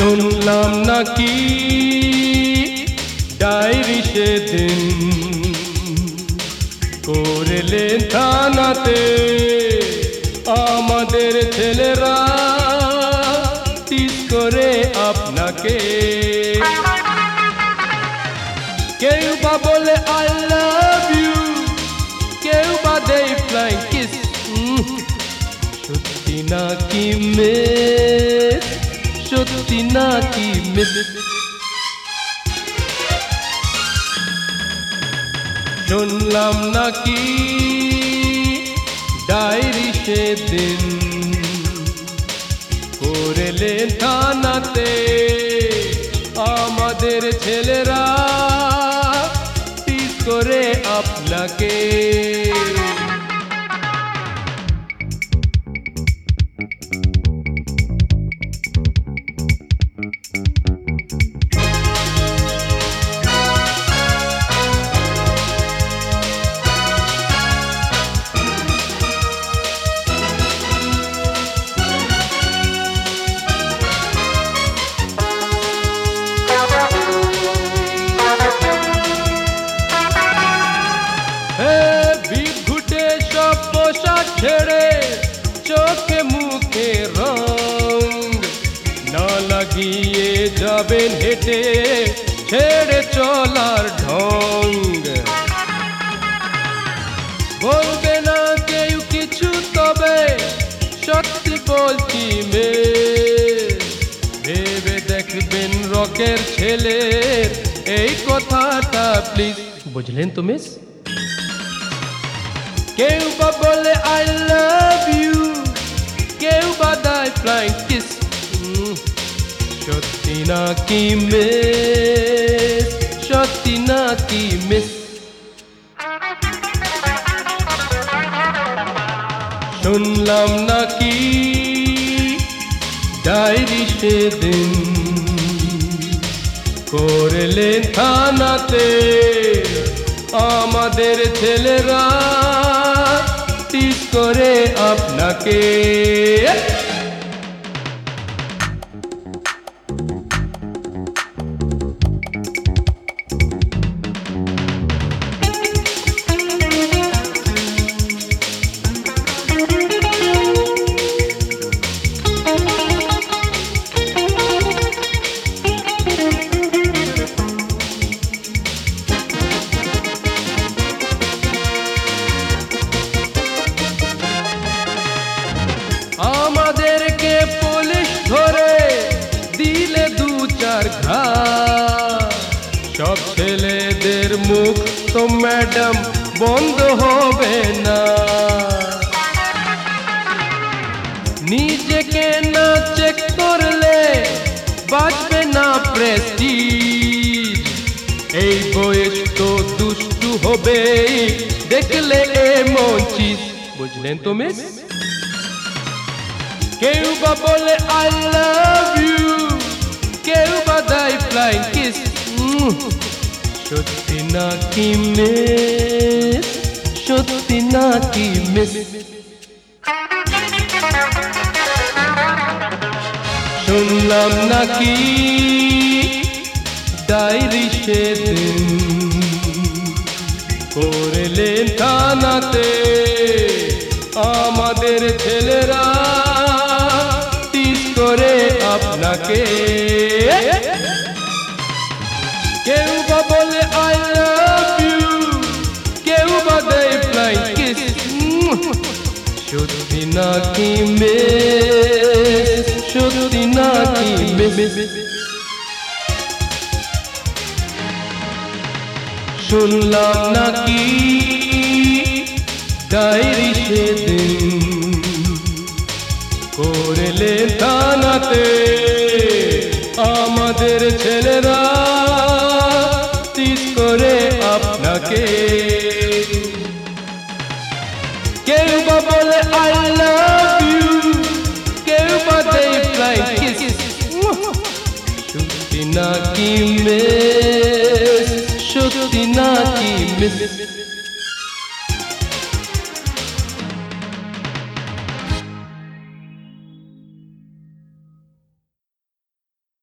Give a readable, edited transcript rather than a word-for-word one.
শুনলাম নাকি ডায়েরি সেদিন করলেন থানাতে আমাদের ছেলেরা টিস করে আপনাকে। কেউ বা বলে আই লাভ ইউ, কেউ বা দেয় ফ্লাইং কিস। সত্যি নাকি মিস, সত্যি নাকি মিস? শুনলাম নাকি ডায়েরি সেদিন করলেন থানাতে আমাদের ছেলেরা টিস করে আপনাকে। ছেড়ে চোখে মুখে রং না লাগিয়ে যাবেন হেঁটে ছেড়ে চলার ঢং। বলবে না কেউ কিছু তবে সত্যি বলছি মিস, ভেবে দেখবেন রকের ছেলের এই কথাটা প্লিজ। বুঝলেন তো মিস? কেউ বা বলে আই লাভ ইউ, কেউ বা দেয় ফ্লাইং কিস। সত্যি নাকি মিস, সত্যি নাকি মিস? শুনলাম নাকি ডায়েরি সেদিন করলেন থানাতে আমাদের ছেলেরা টিস করে আপনাকে। আমাদেরকে পুলিশ ধরে দিলে দু চার ঘাট, সব ছেলেদের মুখ তো ম্যাডাম বন্ধ হবে না। নিজেকে না চেক করলে বাঁচবে না প্রেস্টিজ। এই বয়স তো দুষ্টু হবে দেখলে এমন চিজ। বুঝলেন তো মিস? কেউ বা বলে আই লাভ ইউ, কেউ বা দেয় ফ্লাইং কিস। সত্যি নাকি মিস, সত্যি নাকি মিস? শুনলাম নাকি ডায়েরি সেদিন করলেন থানাতে আমাদের ছেলেরা টিস করে আপনাকে। কেউ বা বলে আই লাভ ইউ, কেউ বা দেয় ফ্লাইং কিস। সত্যি নাকি মিস, সত্যি নাকি মিস? শুনলাম নাকি ডায়েরি সেদিন করলেন থানাতে আমাদের ছেলেরা টিস করে আপনাকে। কেউ বা বলে আই লাভ ইউ, কেউ বা দেয় ফ্লাইং কিস। সত্যি নাকি মিস, সত্যি নাকি মিস?